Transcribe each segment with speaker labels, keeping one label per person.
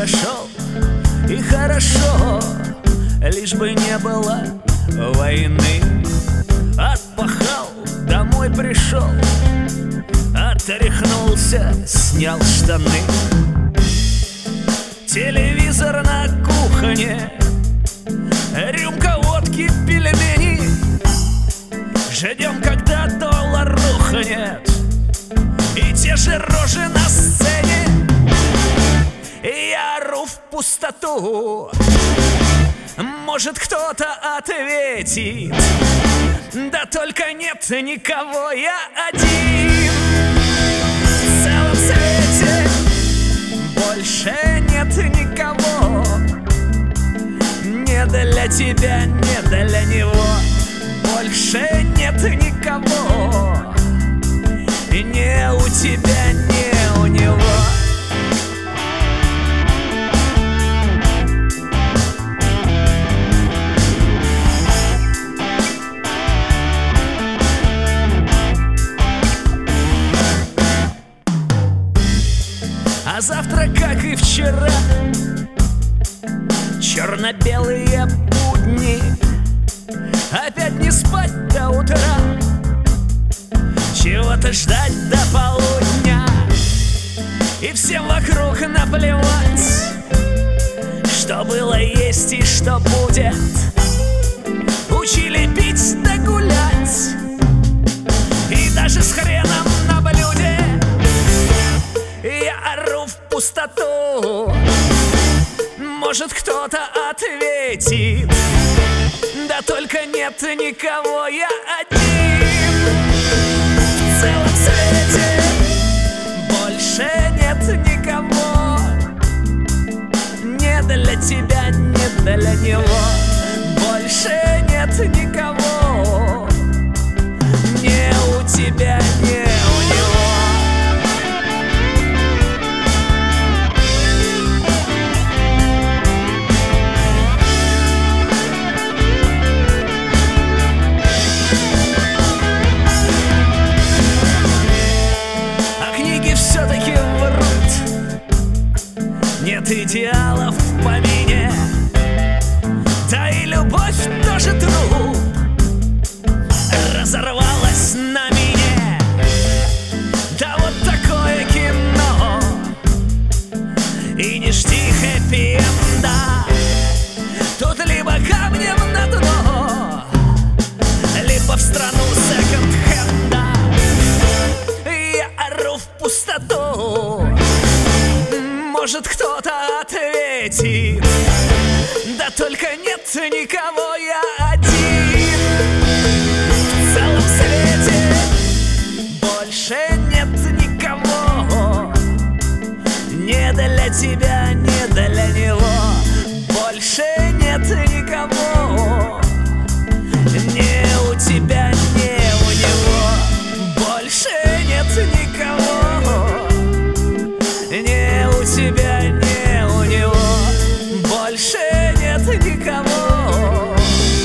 Speaker 1: прошел, и хорошо, лишь бы не было войны. Отпахал, домой пришел, отряхнулся, снял штаны. Телевизор на кухне, рюмка водки, пельмени. Ждем, когда доллар рухнет, и те же рожи на сцене. Я ору в пустоту, может, кто-то ответит. Да только нет никого, я один в целом свете. Больше нет никого, не для тебя, не для него. Больше нет никого, не у тебя, не у него. А завтра, как и вчера, черно-белые будни. Опять не спать до утра, чего-то ждать до полудня. И всем вокруг наплевать, что было, есть и что будет. Учили пить да гулять, и даже с хреном на блюде. Я ору в пустоту, может, кто-то ответит. Да только нет никого, я один в целом свете. Больше нет никого, не для тебя, не для него. Больше нет никого, не у тебя, не у него. Все-таки врут, нет идеалов в помине. Да и любовь тоже труп, разорвалась на мине. Да вот такое кино, и не жди хэппи-энда. Тут либо камнем на дно, либо в страну секонд-хенда. Я ору в пустоту, может, кто-то ответит. Да только нет никого, я один в целом свете. Больше нет никого, не для тебя, не для него. Больше нет никого, не у тебя, не у него. Больше нет никого, не у тебя, не у него. Больше нет никого.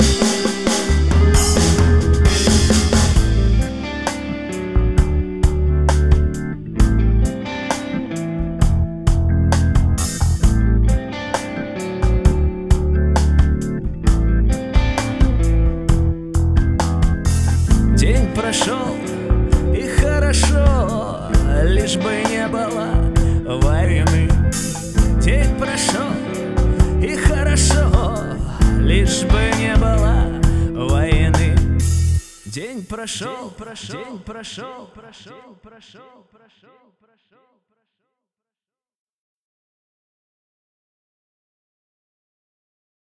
Speaker 1: День прошел, и хорошо, лишь бы не было войны. День прошел, и хорошо, лишь бы не было войны. День прошел, день прошел, прошел.